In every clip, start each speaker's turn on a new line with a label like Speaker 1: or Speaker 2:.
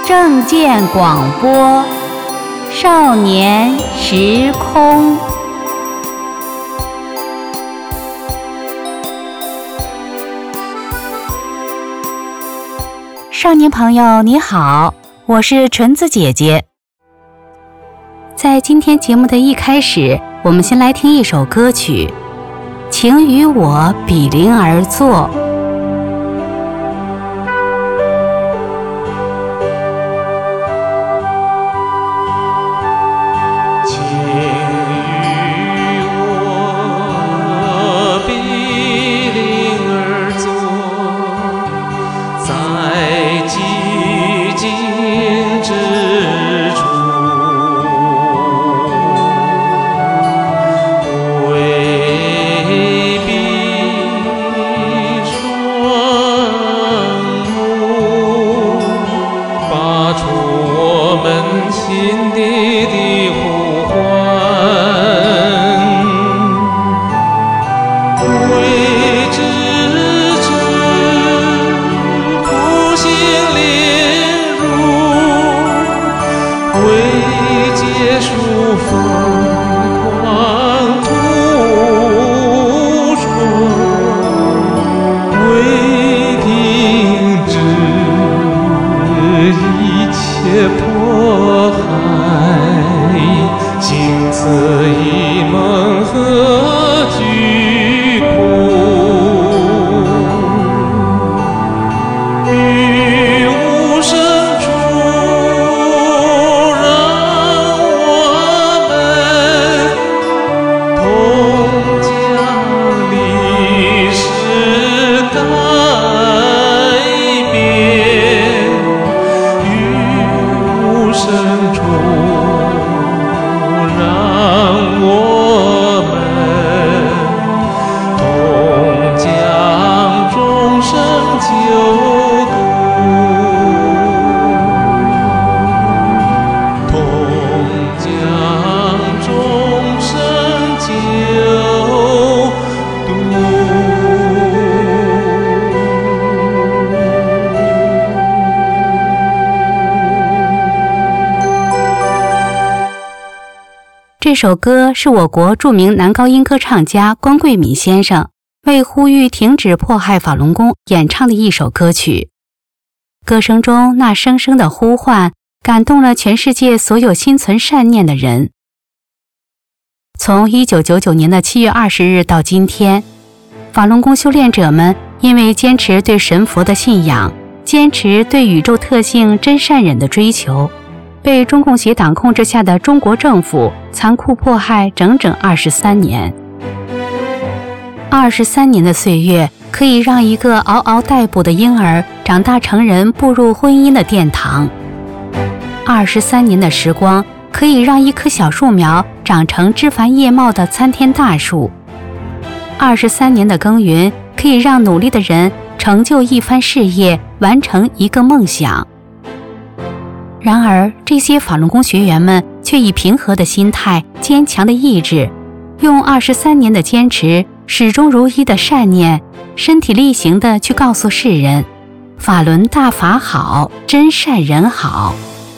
Speaker 1: 正见广播少年时空。少年朋友你好，我是纯子姐姐。在今天节目的一开始，我们先来听一首歌曲，请与我比邻而坐。这首歌是我国著名男高音歌唱家关贵敏先生为呼吁停止迫害法轮功演唱的一首歌曲。歌声中那声声的呼唤感动了全世界所有心存善念的人。从1999年的7月20日到今天，法轮功修炼者们因为坚持对神佛的信仰，坚持对宇宙特性真善忍的追求，被中共邪党控制下的中国政府残酷迫害整整23年。23年的岁月可以让一个嗷嗷待哺的婴儿长大成人，步入婚姻的殿堂。23年的时光可以让一棵小树苗长成枝繁叶茂的参天大树。23年的耕耘可以让努力的人成就一番事业，完成一个梦想。然而这些法轮功学员们却以平和的心态、坚强的意志，用23年的坚持、始终如一的善念，身体力行地去告诉世人，法轮大法好，真善人好。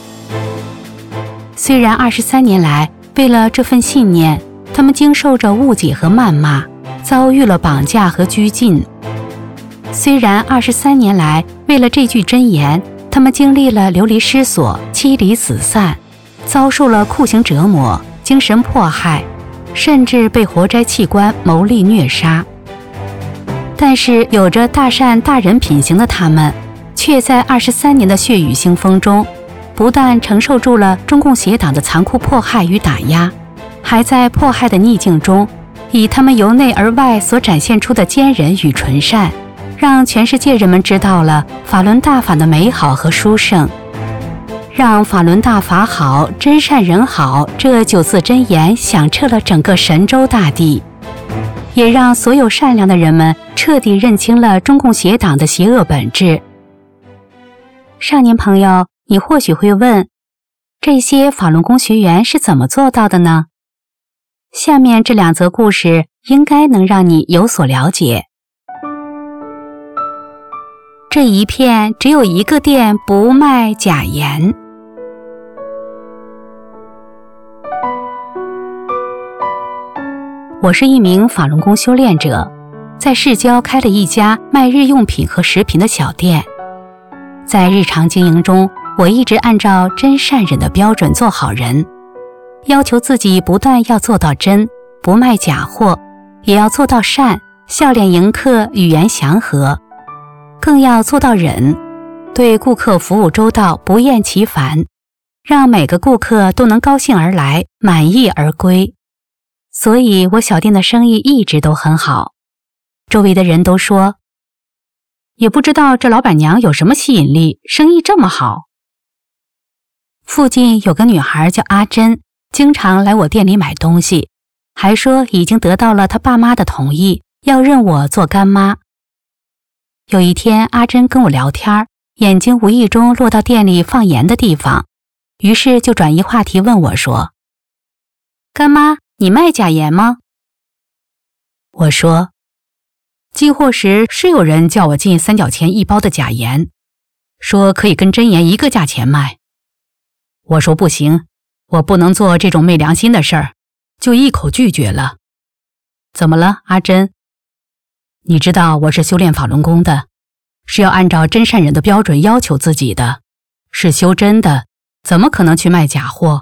Speaker 1: 虽然23年来为了这份信念，他们经受着误解和谩骂，遭遇了绑架和拘禁。虽然23年来为了这句真言，他们经历了流离失所、妻离子散，遭受了酷刑折磨、精神迫害，甚至被活摘器官谋利虐杀。但是有着大善大人品行的他们，却在23年的血雨腥风中，不但承受住了中共邪党的残酷迫害与打压，还在迫害的逆境中，以他们由内而外所展现出的坚忍与纯善，让全世界人们知道了法轮大法的美好和殊胜，让法轮大法好，真善人好这9字真言响彻了整个神州大地，也让所有善良的人们彻底认清了中共邪党的邪恶本质。少年朋友，你或许会问，这些法轮功学员是怎么做到的呢？下面这2则故事应该能让你有所了解。 这一片只有一个店不卖假盐。我是一名法轮功修炼者，在市郊开了一家卖日用品和食品的小店。在日常经营中，我一直按照真善忍的标准做好人，要求自己不但要做到真，不卖假货，也要做到善，笑脸迎客，语言祥和，更要做到忍，对顾客服务周到，不厌其烦，让每个顾客都能高兴而来，满意而归。所以我小店的生意一直都很好，周围的人都说，也不知道这老板娘有什么吸引力，生意这么好。附近有个女孩叫阿珍，经常来我店里买东西，还说已经得到了她爸妈的同意，要认我做干妈。有一天，阿珍跟我聊天，眼睛无意中落到店里放盐的地方，于是就转移话题问我说，干妈，你卖假盐吗？我说，寄货时是有人叫我进3角钱一包的假盐，说可以跟真盐一个价钱卖。我说不行，我不能做这种昧良心的事儿，就一口拒绝了。怎么了，阿珍？你知道我是修炼法轮功的，是要按照真善忍的标准要求自己的，是修真的，怎么可能去卖假货？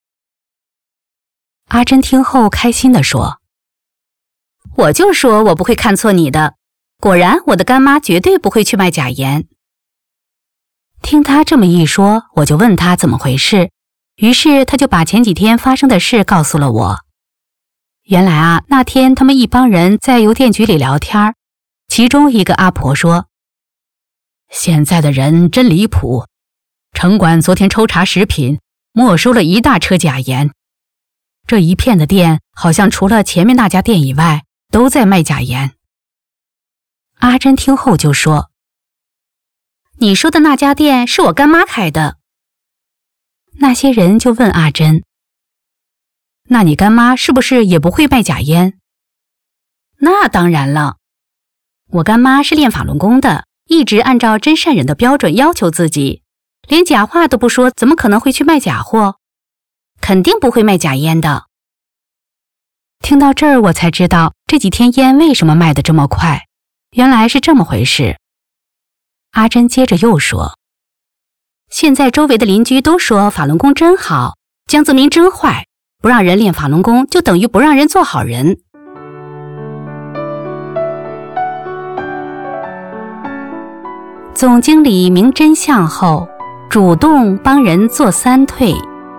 Speaker 1: 阿珍听后开心地说，我就说我不会看错你的，果然我的干妈绝对不会去卖假盐。听他这么一说，我就问他怎么回事，于是他就把前几天发生的事告诉了我。原来啊，那天他们一帮人在邮电局里聊天，其中一个阿婆说，现在的人真离谱，城管昨天抽查食品，没收了一大车假盐，这一片的店好像除了前面那家店以外都在卖假盐。阿珍听后就说，你说的那家店是我干妈开的。那些人就问阿珍，那你干妈是不是也不会卖假烟？那当然了，我干妈是练法轮功的，一直按照真善忍的标准要求自己，连假话都不说，怎么可能会去卖假货？肯定不会卖假烟的。听到这儿，我才知道这几天烟为什么卖得这么快，原来是这么回事。阿珍接着又说，现在周围的邻居都说法轮功真好，江泽民真坏，不让人练法轮功就等于不让人做好人。总经理明真相后，主动帮人做3退。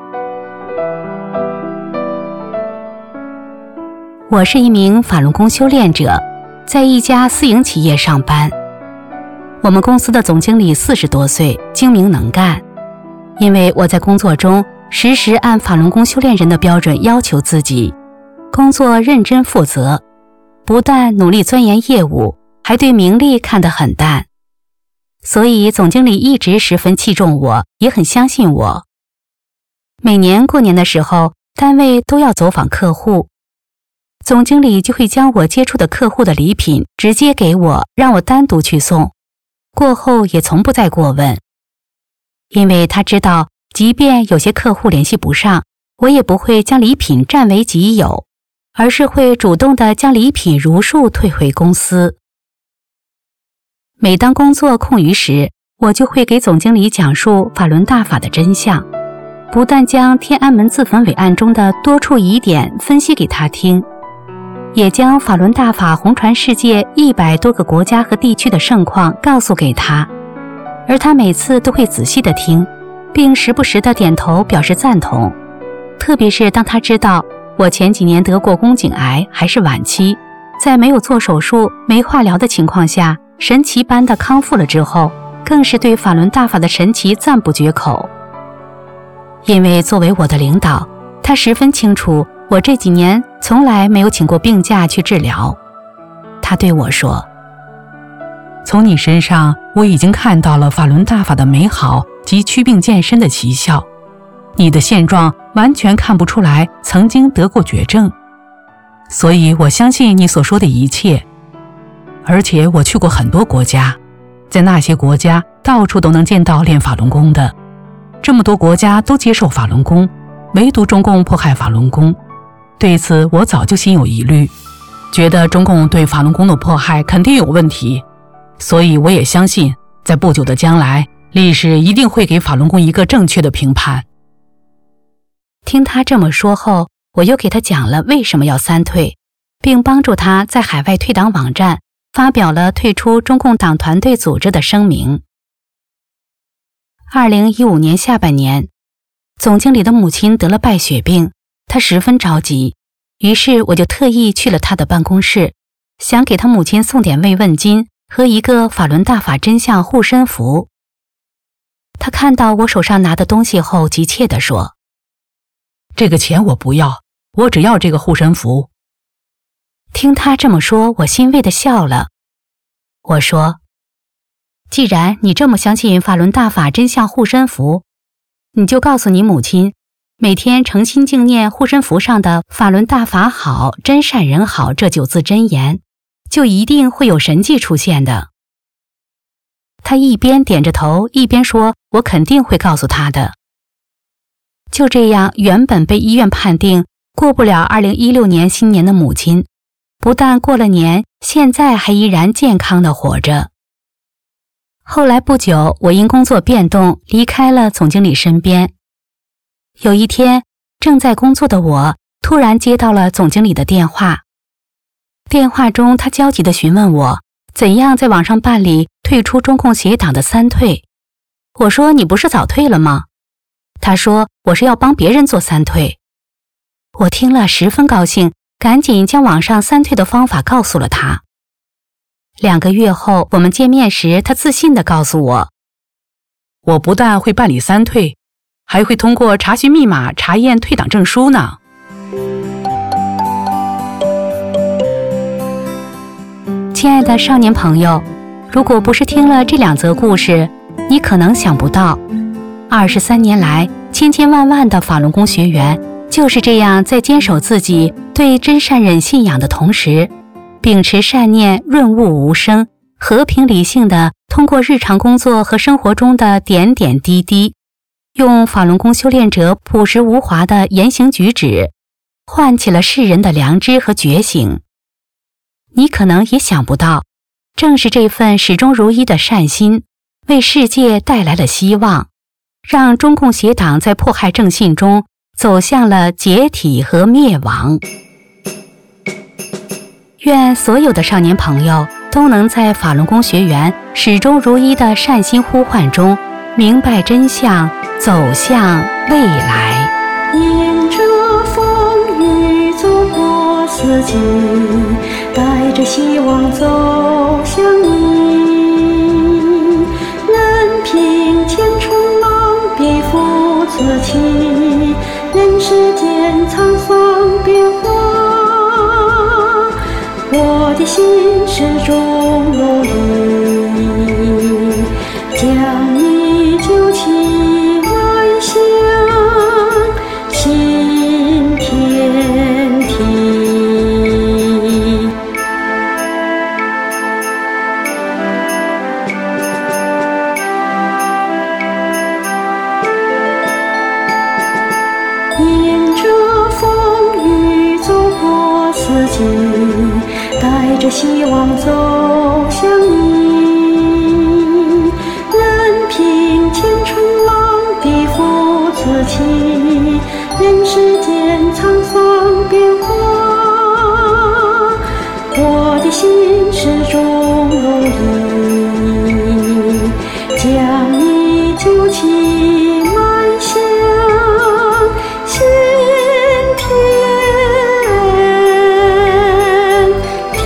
Speaker 1: 我是一名法轮功修炼者，在一家私营企业上班。我们公司的总经理40多岁，精明能干。因为我在工作中时时按法轮功修炼人的标准要求自己，工作认真负责，不但努力钻研业务，还对名利看得很淡。所以总经理一直十分器重我，也很相信我。每年过年的时候，单位都要走访客户，总经理就会将我接触的客户的礼品直接给我，让我单独去送，过后也从不再过问。因为他知道，即便有些客户联系不上，我也不会将礼品占为己有，而是会主动地将礼品如数退回公司。每当工作空余时，我就会给总经理讲述法轮大法的真相，不但将天安门自焚伟案中的多处疑点分析给他听，也将法轮大法红传世界100多个国家和地区的盛况告诉给他，而他每次都会仔细地听，并时不时地点头表示赞同。特别是当他知道我前几年得过宫颈癌，还是晚期，在没有做手术、没化疗的情况下，神奇般的康复了之后，更是对法轮大法的神奇赞不绝口。因为作为我的领导，他十分清楚我这几年从来没有请过病假去治疗。他对我说，从你身上我已经看到了法轮大法的美好及祛病健身的奇效，你的现状完全看不出来曾经得过绝症，所以我相信你所说的一切。而且我去过很多国家，
Speaker 2: 在那些国家到处都能见到练法轮功的，这么多国家都接受法轮功，唯独中共迫害法轮功。对此我早就心有疑虑，觉得中共对法轮功的迫害肯定有问题，所以我也相信在不久的将来，历史一定会给法轮功一个正确的评判。
Speaker 1: 听他这么说后，我又给他讲了为什么要三退，并帮助他在海外退党网站发表了退出中共党团队组织的声明。2015年下半年，总经理的母亲得了败血病，他十分着急，于是我就特意去了他的办公室，想给他母亲送点慰问金和一个法轮大法真相护身符。他看到我手上拿的东西后，急切地说：“
Speaker 2: 这个钱我不要，我只要这个护身符。”
Speaker 1: 听他这么说，我欣慰地笑了。我说：“既然你这么相信法轮大法真相护身符，你就告诉你母亲，每天诚心敬念护身符上的法轮大法好，真善人好这9字真言，就一定会有神迹出现的。”他一边点着头，一边说：“我肯定会告诉他的。”就这样，原本被医院判定过不了2016年新年的母亲，不但过了年，现在还依然健康地活着。后来不久，我因工作变动离开了总经理身边。有一天，正在工作的我突然接到了总经理的电话。电话中，他焦急地询问我怎样在网上办理退出中共协党的三退。我说：“你不是早退了吗？”他说：“我是要帮别人做三退。”我听了十分高兴，赶紧将网上三退的方法告诉了他。2个月后，我们见面时，他自信地告诉我：“
Speaker 2: 我不但会办理三退，还会通过查询密码查验退党证书呢。”
Speaker 1: 亲爱的少年朋友，如果不是听了这2则故事，你可能想不到，23年来，千千万万的法轮功学员就是这样在坚守自己对真善忍信仰的同时，秉持善念，润物无声，和平理性的通过日常工作和生活中的点点滴滴，用法轮功修炼者朴实无华的言行举止，唤起了世人的良知和觉醒。你可能也想不到，正是这份始终如一的善心，为世界带来了希望，让中共协党在迫害正信中走向了解体和灭亡。愿所有的少年朋友都能在法轮功学员始终如一的善心呼唤中，明白真相，走向未来。
Speaker 3: 迎着风雨走过四季，带着希望走向你，任凭千重浪背负自己，任世间沧桑变化，我的心始终如一，将你救起来向新天地。迎着风雨走过四季，带着希望走向你，任凭千重浪背负自己，任世间沧桑变化，我的心始终如一，将你救起迈向新天地。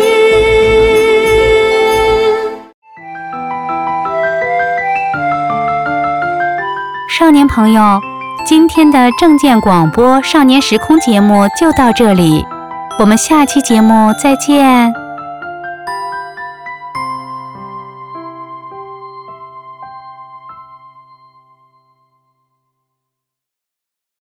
Speaker 1: 少年朋友，今天的正见广播少年时空节目就到这里，我们下期节目再见。